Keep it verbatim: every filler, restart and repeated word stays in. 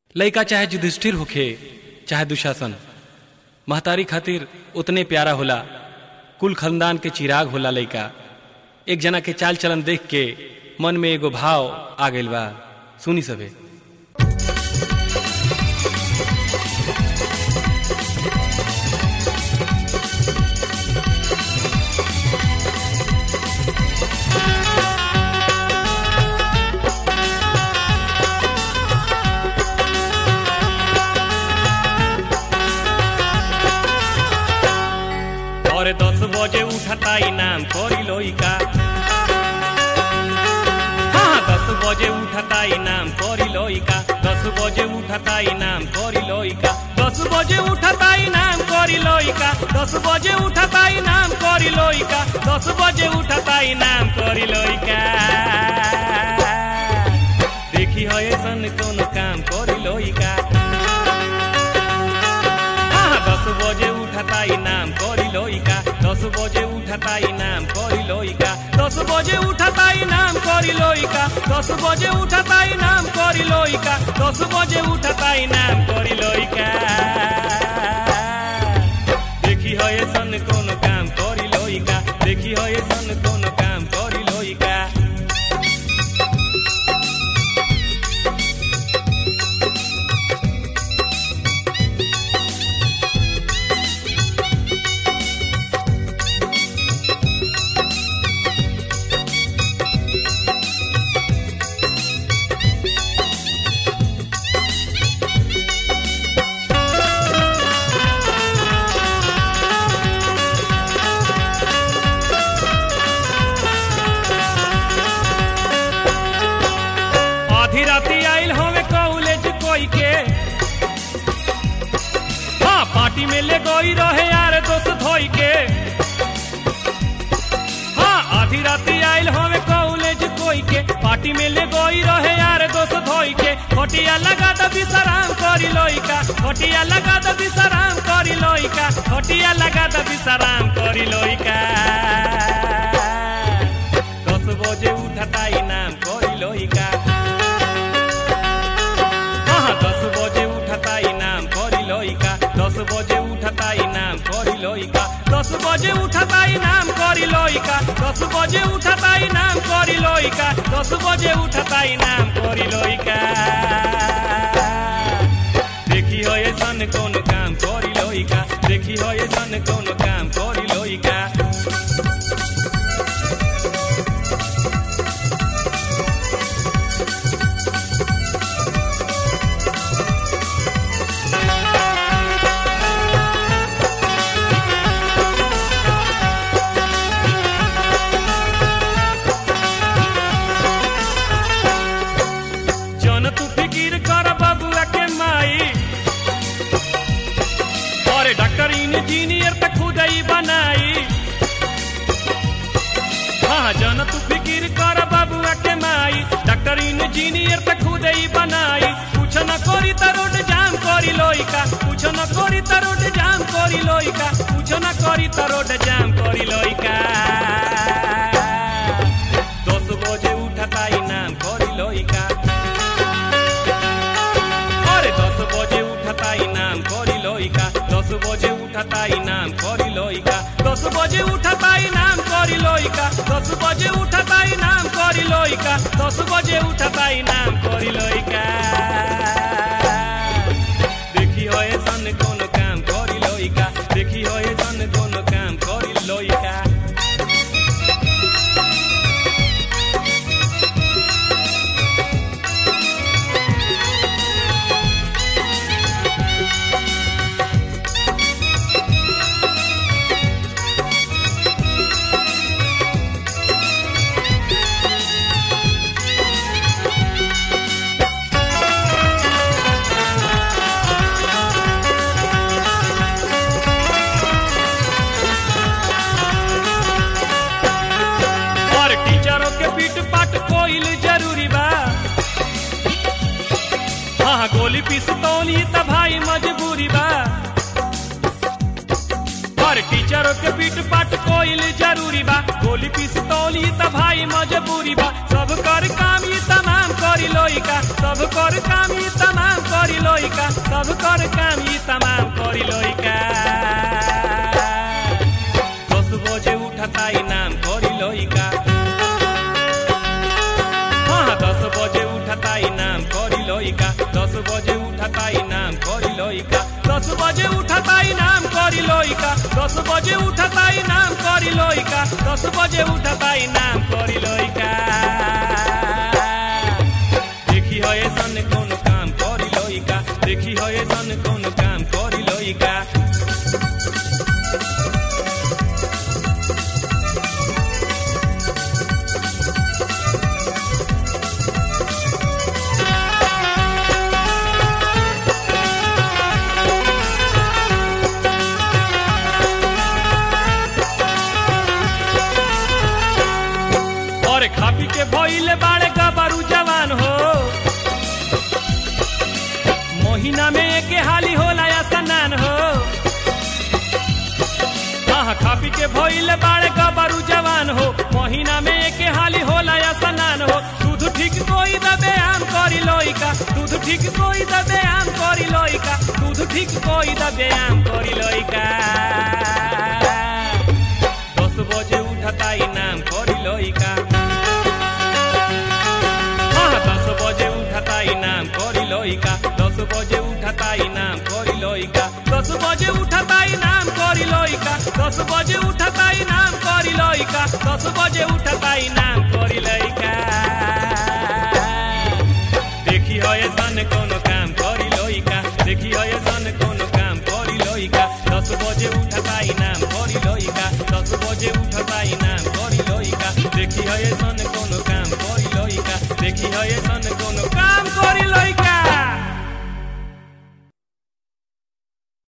लइका चाहे युधिष्ठिर होखे चाहे दुशासन, महतारी खातिर उतने प्यारा होला। कुल खानदान के चिराग होला लइका। एक जना के चाल चलन देख के मन में एगो भाव आ गइल बा, सुनी सबे। और दस बजे उठता इनाम करी लइका। हाँ दस बजे उठता इनाम करी लइका। दस बजे उठता इनाम करी लइका। दस बजे उठता इनाम करी लइका। दस बजे उठता इनाम करी लइका। दस बजे उठता इनाम करी लइका। देखी है ऐसन कोनो काम करी लइका। दस बजे उठता इनाम करी लइका। दस बजे उठता इनाम करी लइका। दस बजे उठता इनाम करी लइका। दस बजे उठता इनाम करी लइका। दस बजे उठता इनाम करी लइका। देखी है ऐसन कोनो काम करी लइका। देखी है ऐसन कोनो काम करी लइका। राती आइल हमें कॉलेज कोई के। हाँ पार्टी में ले गई रहे यार दोस्त धोई के। हाँ आधी राती आइल हमें कॉलेज कोई के। पार्टी में ले गई रहे यार दोस्त धोई के। खटिया लगा द विश्राम करी लइका। खटिया लगा द विश्राम करी लइका। खटिया लगा द विश्राम करी लइका। दस बजे उठता इनाम करी लइका। दस बजे उठता इनाम करी लइका। दस बजे उठता इनाम करी लइका। दस बजे उठता इनाम करी लइका। दस बजे उठता इनाम करी लइका। दस बजे उठता इनाम करी लइका। देखी हो ऐसन कोनो काम करी लइका। देखी हो ऐसन कोनो काम करी लइका। डॉक्टर इंजीनियर तक खुद ही बनाई। हाँ जन तू फिकिर कर बबुआ के माई। डॉक्टर इंजीनियर तक खुद ही बनाई। कुछ न करी त रोड जाम करी लइका। कुछ न करी त रोड जाम करी लइका। कुछ न करी त रोड जाम करी लइका। दस बजे उठता इनाम करी लइका। अरे दस बजे उठता इनाम करी लइका। दस बजे उठता इनाम करी लइका। दस बजे उठता इनाम करी लइका। दस बजे उठता इनाम करी लइका। दस बजे उठता इनाम करी लइका। देखी हो ऐसन कोनो काम करी लइका। देखी हो ऐसन कोनो काम करी लइका। जरूरी बा। हाँ गोली पिस्तौल त भाई मजबूरी बा। हर टीचरों के पीट पाट कोइल जरूरी बा। गोली पिस्तौल त भाई मजबूरी बा। सब कर काम ये तमाम करी लइका सब कर काम ई तमाम करी लइका सब कर काम ई तमाम करी लइका दस बजे उठता इनाम करी लइका हाँ दस बजे उठता इनाम करी लइका दस बजे उठता इनाम करी लइका दस बजे उठता इनाम करी लइका दस बजे उठता इनाम करी लइका दस बजे उठता इनाम करी लइका देखी है सन कौन काम करी लइका देखी है सन कौन काम करी लइका खा पी के भइले बाड़े गबरू जवान हो महीना में एक हाली होला या स्नान हो हाँ खा पी के भइले बाड़े गबरू जवान हो महीना में एक हाली होला या स्नान हो दूध ठीक कोई द व्यायाम करी लइका दूध ठीक कोई द व्यायाम करी लइका दूध ठीक कोई द व्यायाम करी लइका दस बजे उठता इनाम करी लइका दस बजे उठता इनाम करी लइका दस बजे उठता इनाम करी लइका दस बजे उठता इनाम करी लइका दस बजे उठता इनाम करी लइका दस बजे उठता इनाम करी लइका देखी है सन कोनो काम करी लइका देखी है सन कोनो काम करी लइका दस बजे उठता इनाम करी लइका दस बजे उठता इनाम करी लइका देखी है सन कोनो काम करी लइका देखी है सन कोनो काम करी लइका